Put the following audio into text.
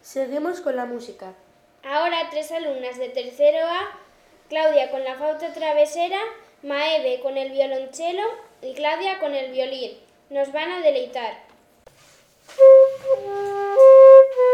Seguimos con la música. Ahora 3 alumnas de tercero A, Claudia con la flauta travesera, Maeve con el violonchelo y Claudia con el violín, nos van a deleitar.